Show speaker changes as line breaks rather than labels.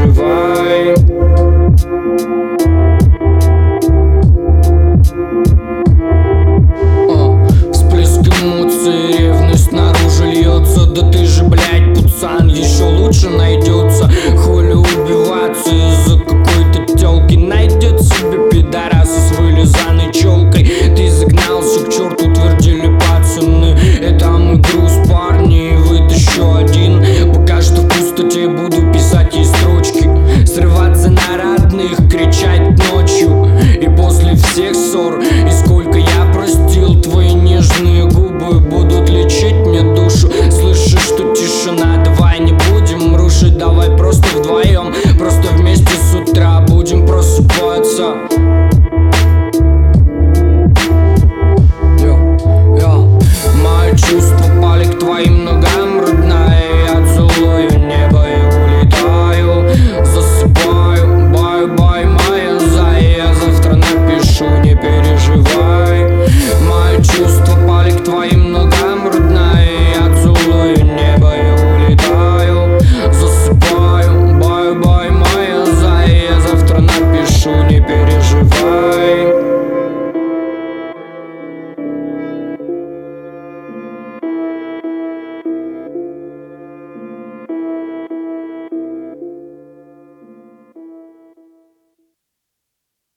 переживай. Всплеск эмоций, ревность наружу льется. Да ты же, блядь, пацан, еще лучше найдется. Хули убиваться из-за какой-то тёлки. Найдет себе пидораса с вылизанной челкой. Ты загнался к черту, твердили пацаны. Это мой груз, парни, вытащу один. Пока что в пустоте буду писать ей строчки, срываться на родных, кричать ночью. И после всех ссор, и сколько я простил, твои нежные губы буду